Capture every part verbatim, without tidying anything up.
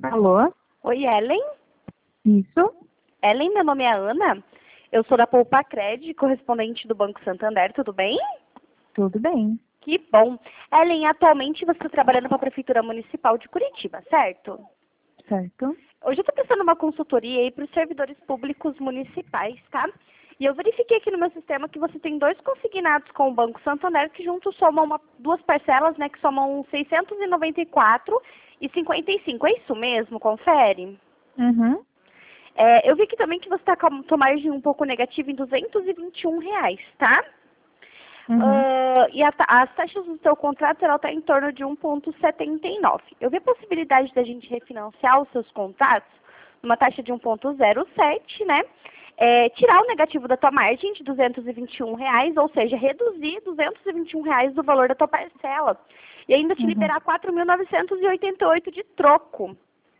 Alô? Oi, Ellen. Isso? Ellen, meu nome é Ana. Eu sou da Poupa Cred, correspondente do Banco Santander, tudo bem? Tudo bem. Que bom. Ellen, atualmente você está trabalhando para a Prefeitura Municipal de Curitiba, certo? Certo. Hoje eu estou prestando uma consultoria aí para os servidores públicos municipais, tá? E eu verifiquei aqui no meu sistema que você tem dois consignados com o Banco Santander que juntos somam uma, duas parcelas, né, que somam seiscentos e noventa e quatro reais e cinquenta e cinco. É isso mesmo? Confere? Uhum. É, eu vi aqui também que você está com a margem um pouco negativa em duzentos e vinte e um reais, tá? Uhum. Uh, e a, as taxas do seu contrato ela está em torno de um vírgula setenta e nove. Eu vi a possibilidade da gente refinanciar os seus contratos numa taxa de um vírgula zero sete, né? É, tirar o negativo da tua margem de duzentos e vinte e um reais, ou seja, reduzir duzentos e vinte e um reais do valor da tua parcela. E ainda te Uhum. liberar quatro mil novecentos e oitenta e oito de troco.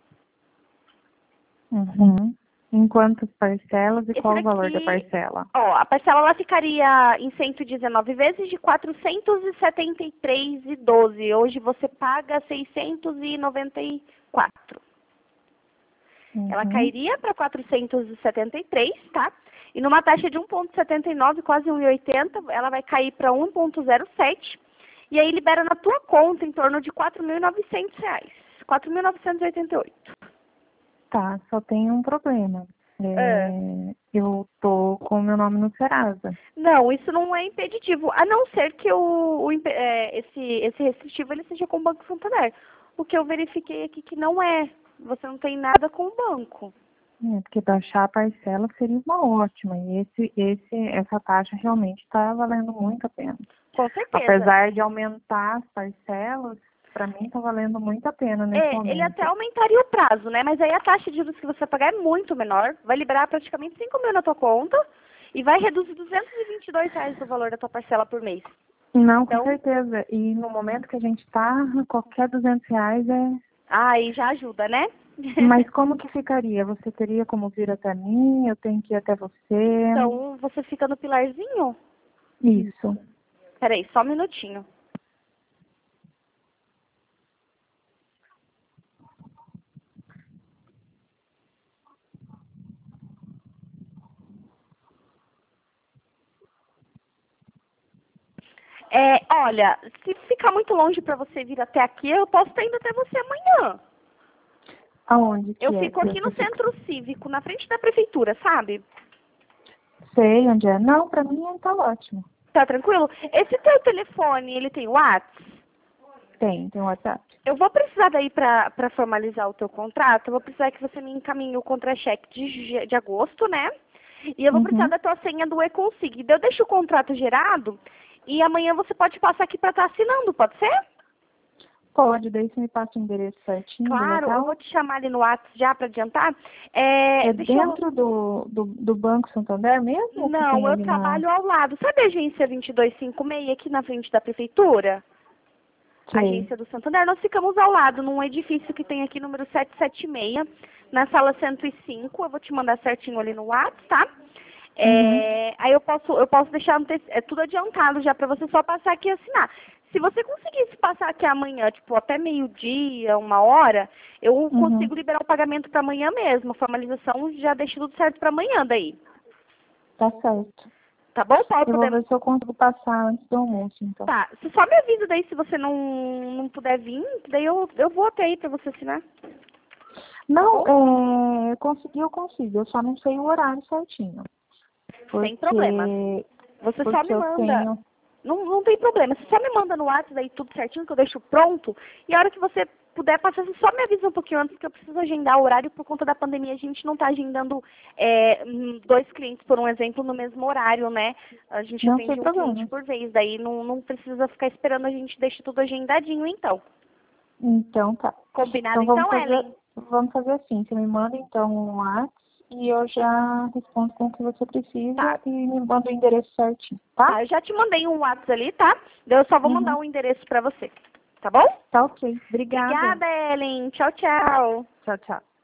Uhum. Em quantas parcelas e Esse qual o valor da daqui, parcela? ó, a parcela ela ficaria em cento e dezenove vezes de quatrocentos e setenta e três reais e doze centavos. Hoje você paga seiscentos e noventa e quatro. Ela Uhum. cairia para quatrocentos e setenta e três, tá? E numa taxa de um vírgula setenta e nove, quase um vírgula oitenta, ela vai cair para um vírgula zero sete. E aí libera na tua conta em torno de quatro mil e novecentos reais. quatro mil novecentos e oitenta e oito. Tá, só tem um problema. É. É, eu tô com o meu nome no Serasa. Não, isso não é impeditivo, a não ser que o, o impe- é, esse, esse restritivo ele seja com o Banco Santander. O que eu verifiquei aqui que não é. Você não tem nada com o banco. É, porque baixar a parcela seria uma ótima. E esse, esse, essa taxa realmente está valendo muito a pena. Com certeza. Apesar de aumentar as parcelas, para mim está valendo muito a pena nesse É, ele até momento. aumentaria o prazo, né? Mas aí a taxa de juros que você vai pagar é muito menor. Vai liberar praticamente cinco mil na tua conta e vai reduzir duzentos e vinte e dois reais o valor da tua parcela por mês. Não, com Então, certeza. E no momento que a gente está, qualquer duzentos reais é... aí já ajuda, né? Mas como que ficaria? Você teria como vir até mim? Eu tenho que ir até você? Então, você fica no pilarzinho? Isso. Peraí, só um minutinho. É, olha, se ficar muito longe para você vir até aqui, eu posso estar indo até você amanhã. Aonde Eu que é fico que aqui você no fica? centro cívico, na frente da prefeitura, sabe? Sei onde é. Não, para mim tá ótimo. Tá tranquilo? Esse teu telefone, ele tem WhatsApp? Tem, tem WhatsApp. Eu vou precisar daí para para formalizar o teu contrato, eu vou precisar que você me encaminhe o contra-cheque de, ge- de agosto, né? E eu vou precisar Uhum. da tua senha do e-consig. Daí eu deixo o contrato gerado e amanhã você pode passar aqui para estar assinando, pode ser? Pode, daí você me passa o endereço certinho do Claro, eu vou local. te chamar ali no WhatsApp já para adiantar. É, É deixa eu... dentro do, do, do Banco Santander mesmo ou que Não, tem eu ali na... trabalho ao lado. Sabe a agência vinte e dois cinquenta e seis aqui na frente da prefeitura? A Sei. agência do Santander. Nós ficamos ao lado, num edifício que tem aqui número setecentos e setenta e seis, na sala cento e cinco. Eu vou te mandar certinho ali no WhatsApp, tá? Uhum. É, aí eu posso, eu posso deixar ante- é tudo adiantado já para você só passar aqui e assinar. Se você conseguisse passar aqui amanhã, tipo, até meio-dia, uma hora, eu Uhum. consigo liberar o pagamento para amanhã mesmo. A formalização já deixa tudo certo para amanhã daí. Tá certo. Tá bom? Pode Eu vou poder. ver se eu consigo passar antes do almoço, então. Tá. Você só me avisa daí se você não, não puder vir, daí eu, eu vou até aí para você assinar. Tá Não, bom? é, eu consegui, eu consigo. Eu só não sei o horário certinho. Sem problema. Porque, Você só porque me eu manda. tenho... Não, não tem problema. Você só me manda no WhatsApp aí tudo certinho que eu deixo pronto. E a hora que você puder passar, você só me avisa um pouquinho antes que eu preciso agendar o horário por conta da pandemia. A gente não está agendando é, hum, dois clientes, por um exemplo, no mesmo horário, né? A gente Não tem atende um cliente problema. por vez. Daí não, não precisa ficar esperando, a gente deixa tudo agendadinho então. Então tá. Combinado Então vamos então, fazer, Ellen? vamos fazer assim. Você me manda então um WhatsApp e eu já respondo com o que você Tá. precisa e me manda o endereço certinho, tá? Tá, eu já te mandei um WhatsApp ali, tá? Daí eu só vou mandar Uhum. o endereço pra você. Tá bom? Tá ok. Obrigada. Obrigada, Ellen. Tchau, tchau. Tchau, tchau.